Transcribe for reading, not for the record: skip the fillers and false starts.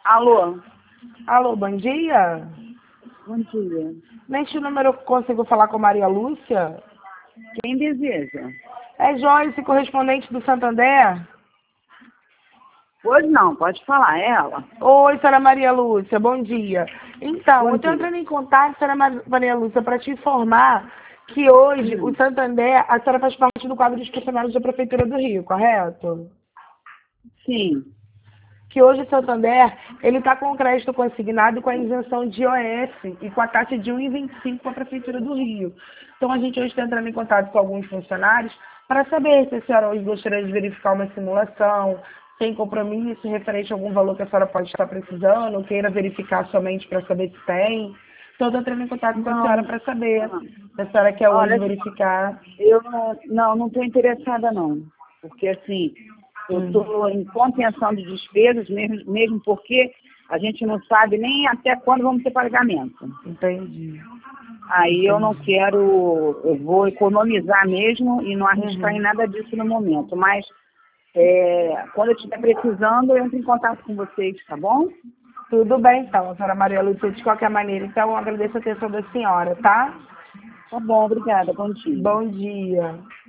Alô, Alô, bom dia. bom dia. Neste número consigo falar com Maria Lúcia? Quem deseja? É Joyce, correspondente do Santander? Hoje não, pode falar, é ela. Oi, senhora Maria Lúcia, bom dia. Então, Bom eu estou dia. entrando em contato, senhora Maria Lúcia, para te informar que hoje o Santander, a senhora faz parte do quadro de funcionários da Prefeitura do Rio, correto? Sim. Que hoje o Santander, ele está com o crédito consignado e com a isenção de IOF e com a taxa de 1,25 com a Prefeitura do Rio. Então, a gente hoje está entrando em contato com alguns funcionários para saber se a senhora hoje gostaria de verificar uma simulação, sem compromisso, referente a algum valor que a senhora pode estar precisando, ou queira verificar somente para saber se tem. Então, eu estou entrando em contato com a senhora para saber se a senhora quer hoje Olha, verificar. eu não estou interessada não. Porque assim, eu estou em contenção de despesas, mesmo porque a gente não sabe nem até quando vamos ter pagamento. Entendi. Aí eu não quero, eu vou economizar mesmo e não arriscar em nada disso no momento. Mas quando eu estiver precisando, eu entro em contato com vocês, tá bom? Tudo bem, então, senhora Maria Lúcia, de qualquer maneira. Então, eu agradeço a atenção da senhora, tá? Tá bom, obrigada, bom dia. Bom dia.